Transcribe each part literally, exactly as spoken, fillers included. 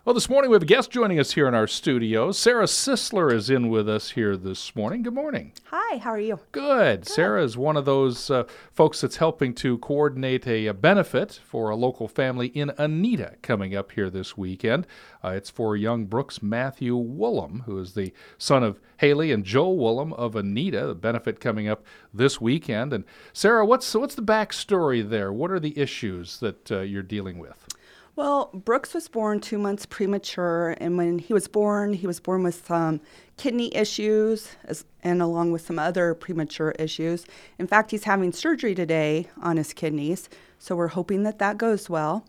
Well, this morning we have a guest joining us here in our studio. Sarah Sisler is in with us here this morning. Good morning. Hi, how are you? Good. Good. Sarah is one of those uh, folks that's helping to coordinate a, a benefit for a local family in Anita coming up here this weekend. Uh, it's for young Brooks Matthew Woolham, who is the son of Haley and Joe Woolham of Anita. The benefit coming up this weekend. And Sarah, what's what's the backstory there? What are the issues that uh, you're dealing with? Well, Brooks was born two months premature, and when he was born, he was born with some kidney issues as, and along with some other premature issues. In fact, he's having surgery today on his kidneys, so we're hoping that that goes well.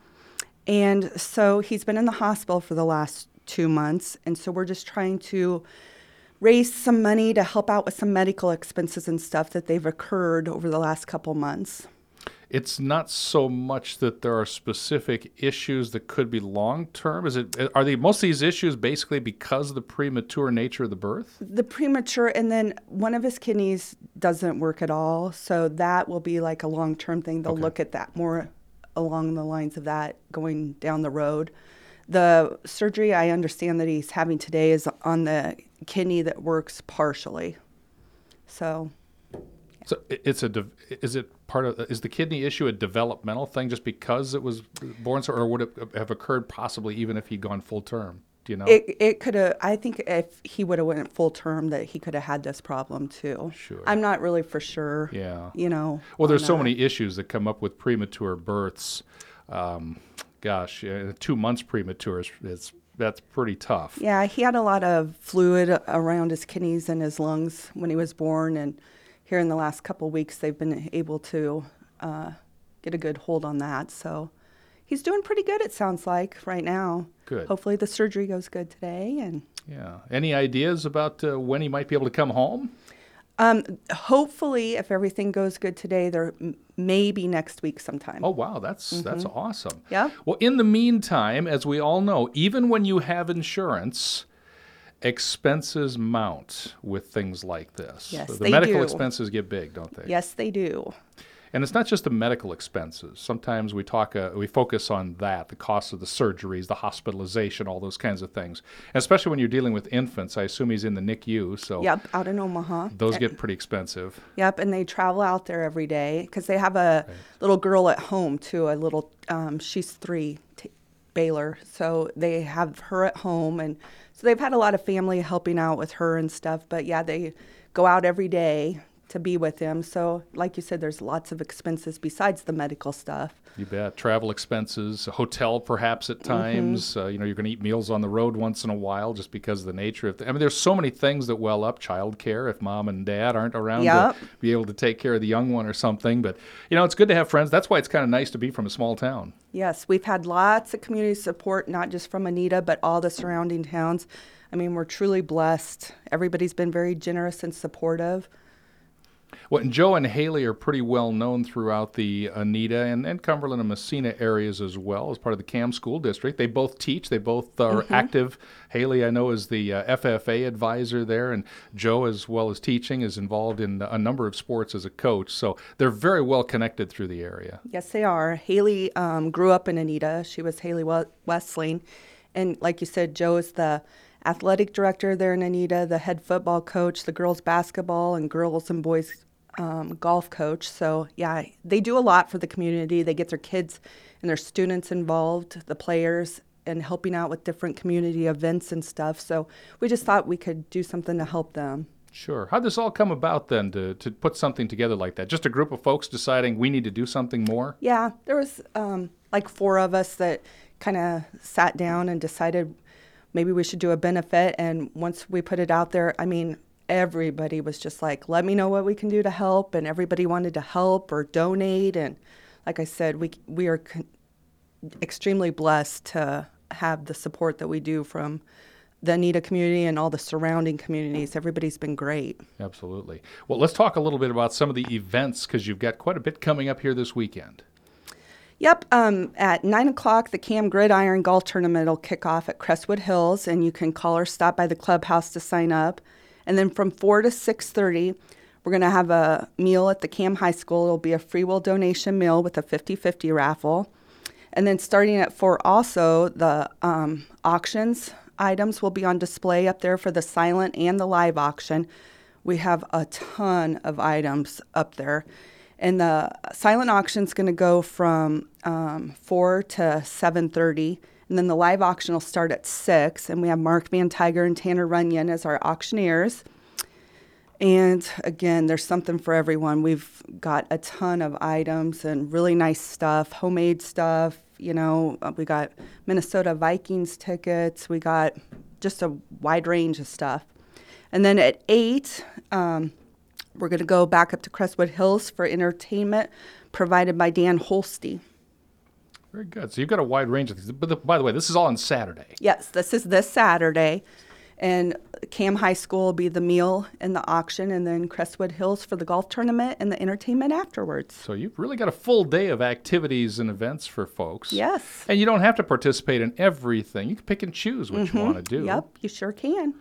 And so he's been in the hospital for the last two months, and so we're just trying to raise some money to help out with some medical expenses and stuff that they've occurred over the last couple months. It's not so much that there are specific issues that could be long-term. Is it? Are they most of these issues basically because of the premature nature of the birth? The premature, and then one of his kidneys doesn't work at all, so that will be like a long-term thing. They'll okay. look at that more along the lines of that going down the road. The surgery I understand that he's having today is on the kidney that works partially. So... So it's a is it part of is the kidney issue a developmental thing just because it was born so, or would it have occurred possibly even if he'd gone full term? Do you know? It it could have. I think if he would have went full term, that he could have had this problem too. Sure. I'm not really for sure. Yeah. You know. Well, there's so many issues that come up with premature births. Um, gosh, uh, two months premature is it's that's pretty tough. Yeah, he had a lot of fluid around his kidneys and his lungs when he was born, and here in the last couple of weeks, they've been able to uh, get a good hold on that. So he's doing pretty good, it sounds like, right now. Good. Hopefully the surgery goes good today. And yeah. Any ideas about uh, when he might be able to come home? Um, hopefully, if everything goes good today, there m- maybe next week sometime. Oh, wow. That's mm-hmm. that's awesome. Yeah. Well, in the meantime, as we all know, even when you have insurance, expenses mount with things like this. Yes, so the they medical do. expenses get big, don't they? Yes, they do. And it's not just the medical expenses. Sometimes we talk, uh, we focus on that, the cost of the surgeries, the hospitalization, all those kinds of things. And especially when you're dealing with infants, I assume he's in the N I C U. So yep, out in Omaha. Those get pretty expensive. Yep, and they travel out there every day because they have a right. little girl at home too. A little, um, she's three, t- Baylor. So they have her at home, and so they've had a lot of family helping out with her and stuff. But yeah, they go out every day to be with him. So like you said, there's lots of expenses besides the medical stuff. You bet. Travel expenses, a hotel perhaps at times. Mm-hmm. Uh, you know, you're going to eat meals on the road once in a while just because of the nature of the, I mean, there's so many things that well up. Child care, if mom and dad aren't around yep. to be able to take care of the young one or something. But, you know, it's good to have friends. That's why it's kind of nice to be from a small town. Yes, we've had lots of community support, not just from Anita, but all the surrounding towns. I mean, we're truly blessed. Everybody's been very generous and supportive. Well, and Joe and Haley are pretty well known throughout the Anita and, and Cumberland and Messina areas as well as part of the C A M school district. They both teach. They both are mm-hmm. active. Haley, I know, is the uh, F F A advisor there, and Joe, as well as teaching, is involved in a number of sports as a coach. So they're very well connected through the area. Yes, they are. Haley um, grew up in Anita. She was Haley Westling. And like you said, Joe is the athletic director there in Anita, the head football coach, the girls basketball and girls and boys um, golf coach. So yeah, they do a lot for the community. They get their kids and their students involved, the players, and helping out with different community events and stuff. So we just thought we could do something to help them. Sure. How'd this all come about then to, to put something together like that? Just a group of folks deciding we need to do something more? Yeah, there was um, like four of us that kind of sat down and decided maybe we should do a benefit. And once we put it out there, I mean, everybody was just like, let me know what we can do to help. And everybody wanted to help or donate. And like I said, we we are con- extremely blessed to have the support that we do from the Anita community and all the surrounding communities. Everybody's been great. Absolutely. Well, let's talk a little bit about some of the events because you've got quite a bit coming up here this weekend. Yep. Um, at nine o'clock, the C A M Gridiron Golf Tournament will kick off at Crestwood Hills, and you can call or stop by the clubhouse to sign up. And then from four to six thirty, we're going to have a meal at the C A M High School. It'll be a free will donation meal with a fifty-fifty raffle. And then starting at four also, the um, auctions items will be on display up there for the silent and the live auction. We have a ton of items up there. And the silent auction is going to go from um, four to seven thirty. And then the live auction will start at six. And we have Mark Van Tiger and Tanner Runyon as our auctioneers. And again, there's something for everyone. We've got a ton of items and really nice stuff, homemade stuff. You know, uh, we got Minnesota Vikings tickets. We got just a wide range of stuff. And then at eight, um, we're going to go back up to Crestwood Hills for entertainment provided by Dan Holste. Very good. So you've got a wide range of things. But the, by the way, this is all on Saturday. Yes, this is this Saturday. And Cam High School will be the meal and the auction, and then Crestwood Hills for the golf tournament and the entertainment afterwards. So you've really got a full day of activities and events for folks. Yes. And you don't have to participate in everything. You can pick and choose what Mm-hmm. you want to do. Yep, you sure can.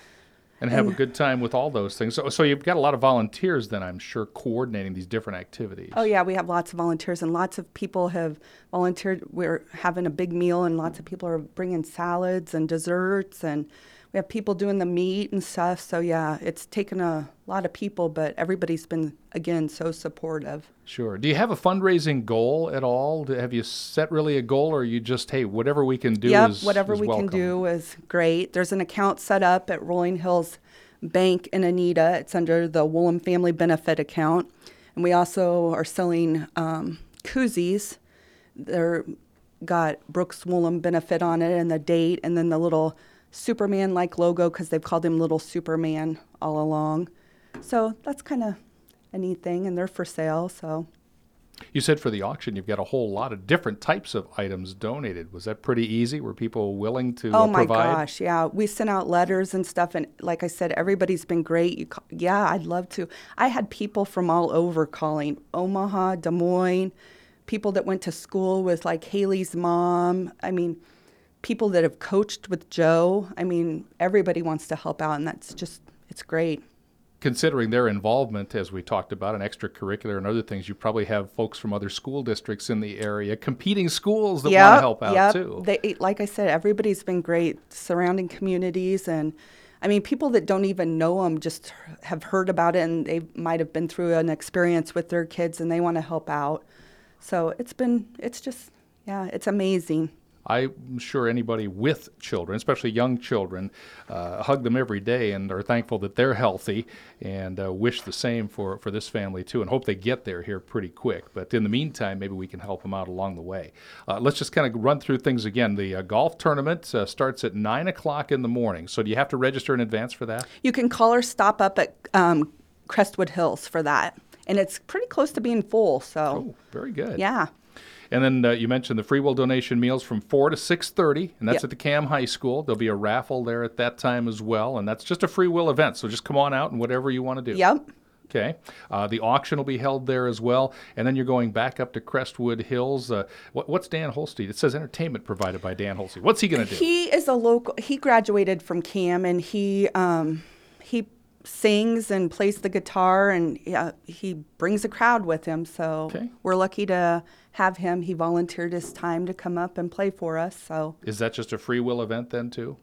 And have And- a good time with all those things. So, so you've got a lot of volunteers then, I'm sure, coordinating these different activities. Oh, yeah, we have lots of volunteers, and lots of people have volunteered. We're having a big meal, and lots of people are bringing salads and desserts, and we have people doing the meat and stuff. So, yeah, it's taken a lot of people, but everybody's been, again, so supportive. Sure. Do you have a fundraising goal at all? Do- Have you set really a goal, or are you just, hey, whatever we can do Yep, is whatever is we welcome? can do is great. There's an account set up at Rolling Hills Bank in Anita. It's under the Woolham Family Benefit account. And we also are selling um, koozies. They're got Brooks Woolham Benefit on it and the date, and then the little Superman-like logo because they've called him Little Superman all along. So that's kind of a neat thing, and they're for sale, so... You said for the auction you've got a whole lot of different types of items donated. Was that pretty easy? Were people willing to Oh uh, my provide? gosh, yeah. We sent out letters and stuff, and like I said, everybody's been great. You, ca- yeah, I'd love to. I had people from all over calling: Omaha, Des Moines, people that went to school with like Haley's mom. I mean, people that have coached with Joe. I mean, everybody wants to help out, and that's just it's great. Considering their involvement, as we talked about, in extracurricular and other things, you probably have folks from other school districts in the area, competing schools that want to Yep, help out yep. too. They, like I said, everybody's been great. Surrounding communities, and I mean, people that don't even know them just have heard about it, and they might have been through an experience with their kids, and they want to help out. So it's been, it's just, yeah, it's amazing. I'm sure anybody with children, especially young children, uh, hug them every day and are thankful that they're healthy, and uh, wish the same for, for this family too, and hope they get there here pretty quick. But in the meantime, maybe we can help them out along the way. Uh, let's just kind of run through things again. The uh, golf tournament uh, starts at nine o'clock in the morning. So do you have to register in advance for that? You can call or stop up at um, Crestwood Hills for that. And it's pretty close to being full, so Oh, very good. yeah. And then uh, you mentioned the free will donation meals from four to six thirty, and that's Yep. at the Cam High School. There'll be a raffle there at that time as well, and that's just a free will event, so just come on out and whatever you want to do. Yep. Okay. Uh, the auction will be held there as well, and then you're going back up to Crestwood Hills. Uh, what, what's Dan Holste? It says entertainment provided by Dan Holste. What's he going to do? He is a local, he graduated from Cam, and he, um, he sings and plays the guitar, and uh, he brings a crowd with him. So Okay. we're lucky to have him. He volunteered his time to come up and play for us. So Is that just a free will event then too?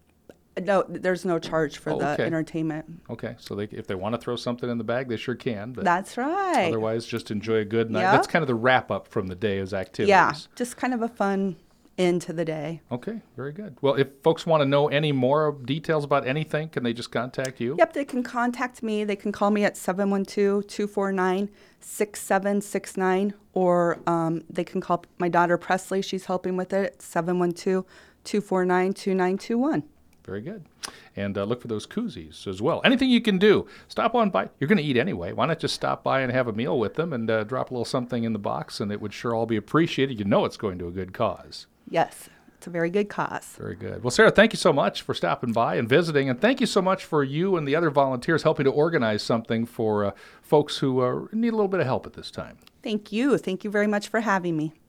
no, there's no charge for Oh, the okay. entertainment. Okay, so they, if they want to throw something in the bag, they sure can. But That's right. otherwise, just enjoy a good night. Yep. That's kind of the wrap up from the day's activities. Yeah, just kind of a fun end to the day. Okay, very good. Well, if folks want to know any more details about anything, can they just contact you? Yep, they can contact me. They can call me at seven one two, two four nine, six seven six nine, or um, they can call my daughter Presley. She's helping with it at seven one two, two four nine, two nine two one. Very good. And uh, look for those koozies as well. Anything you can do, stop on by. You're going to eat anyway. Why not just stop by and have a meal with them and uh, drop a little something in the box, and it would sure all be appreciated. You know it's going to a good cause. Yes, it's a very good cause. Very good. Well, Sarah, thank you so much for stopping by and visiting, and thank you so much for you and the other volunteers helping to organize something for uh, folks who uh, need a little bit of help at this time. Thank you. Thank you very much for having me.